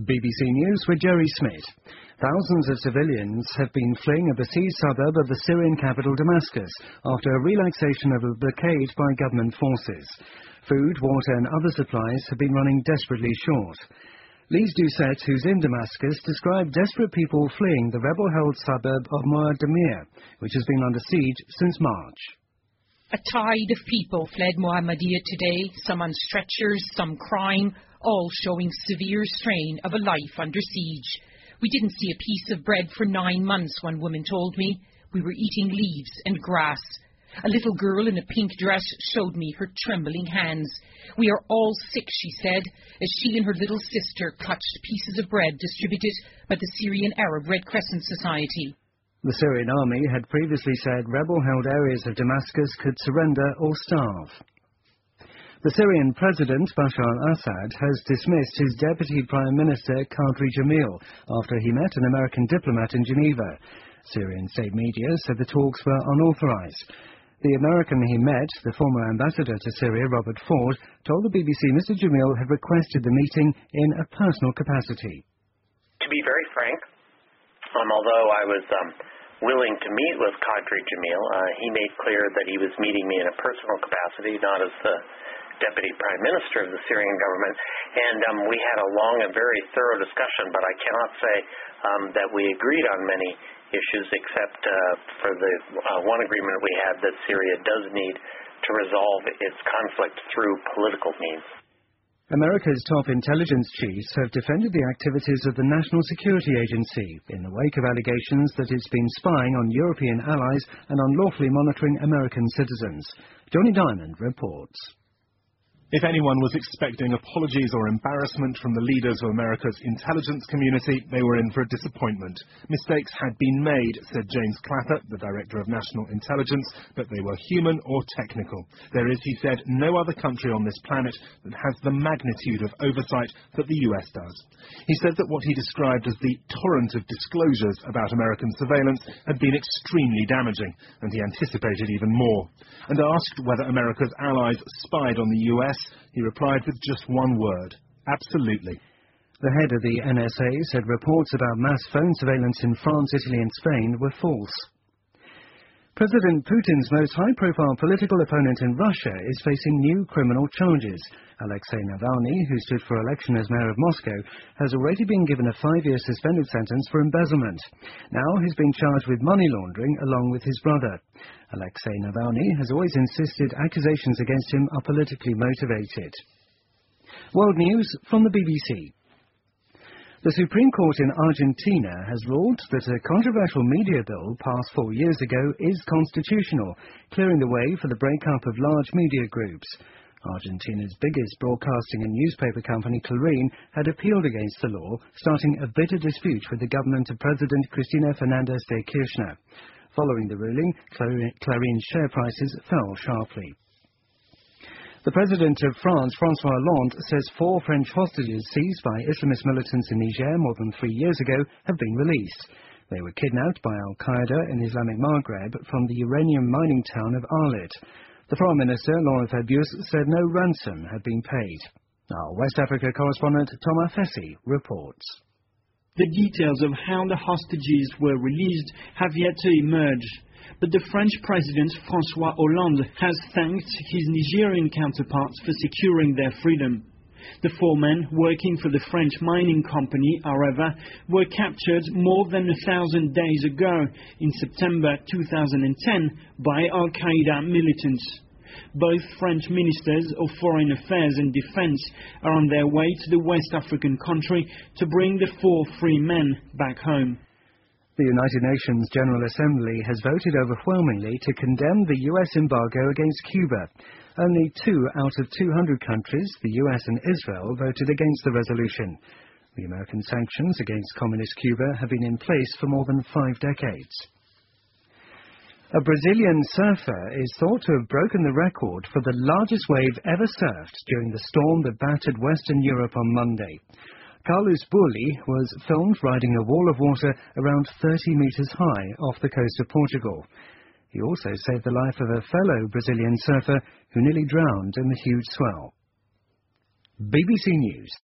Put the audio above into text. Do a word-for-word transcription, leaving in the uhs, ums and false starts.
B B C News with Jerry Smith. Thousands of civilians have been fleeing a besieged suburb of the Syrian capital Damascus after a relaxation of a blockade by government forces. Food, water and other supplies have been running desperately short. Lise Doucet, who's in Damascus, described desperate people fleeing the rebel-held suburb of Moaddamir, which has been under siege since March. A tide of people fled Mohammedia today, some on stretchers, some crying, all showing severe strain of a life under siege. We didn't see a piece of bread for nine months, one woman told me. We were eating leaves and grass. A little girl in a pink dress showed me her trembling hands. We are all sick, she said, as she and her little sister clutched pieces of bread distributed by the Syrian Arab Red Crescent Society. The Syrian army had previously said rebel-held areas of Damascus could surrender or starve. The Syrian President Bashar al-Assad has dismissed his Deputy Prime Minister Kadri Jamil after he met an American diplomat in Geneva. Syrian state media said the talks were unauthorized. The American he met, the former ambassador to Syria, Robert Ford, told the B B C Mister Jamil had requested the meeting in a personal capacity. To be very frank, um, although I was um, willing to meet with Kadri Jamil, uh, he made clear that he was meeting me in a personal capacity, not as the Deputy Prime Minister of the Syrian government, and um, we had a long and very thorough discussion, but I cannot say um, that we agreed on many issues except uh, for the uh, one agreement we had that Syria does need to resolve its conflict through political means. America's top intelligence chiefs have defended the activities of the National Security Agency in the wake of allegations that it's been spying on European allies and unlawfully monitoring American citizens. Johnny Diamond reports. If anyone was expecting apologies or embarrassment from the leaders of America's intelligence community, they were in for a disappointment. Mistakes had been made, said James Clapper, the Director of National Intelligence, but they were human or technical. There is, he said, no other country on this planet that has the magnitude of oversight that the U S does. He said that what he described as the torrent of disclosures about American surveillance had been extremely damaging, and he anticipated even more. And asked whether America's allies spied on the U S, he replied with just one word: absolutely. The head of the N S A said reports about mass phone surveillance in France, Italy and Spain were false. President Putin's most high-profile political opponent in Russia is facing new criminal charges. Alexei Navalny, who stood for election as mayor of Moscow, has already been given a five-year suspended sentence for embezzlement. Now he's being charged with money laundering along with his brother. Alexei Navalny has always insisted accusations against him are politically motivated. World news from the B B C. The Supreme Court in Argentina has ruled that a controversial media bill passed four years ago is constitutional, clearing the way for the breakup of large media groups. Argentina's biggest broadcasting and newspaper company, Clarín, had appealed against the law, starting a bitter dispute with the government of President Cristina Fernández de Kirchner. Following the ruling, Clarin's share prices fell sharply. The President of France, François Hollande, says four French hostages seized by Islamist militants in Niger more than three years ago have been released. They were kidnapped by Al-Qaeda in Islamic Maghreb from the uranium mining town of Arlit. The Foreign Minister, Laurent Fabius, said no ransom had been paid. Our West Africa correspondent, Thomas Fessy, reports. The details of how the hostages were released have yet to emerge, but the French President François Hollande has thanked his Nigerian counterparts for securing their freedom. The four men working for the French mining company, however, were captured more than a thousand days ago, in September two thousand ten, by Al-Qaeda militants. Both French ministers of Foreign Affairs and Defense are on their way to the West African country to bring the four free men back home. The United Nations General Assembly has voted overwhelmingly to condemn the U S embargo against Cuba. Only two out of two hundred countries, the U S and Israel, voted against the resolution. The American sanctions against Communist Cuba have been in place for more than five decades. A Brazilian surfer is thought to have broken the record for the largest wave ever surfed during the storm that battered Western Europe on Monday. Carlos Burli was filmed riding a wall of water around thirty metres high off the coast of Portugal. He also saved the life of a fellow Brazilian surfer who nearly drowned in the huge swell. B B C News.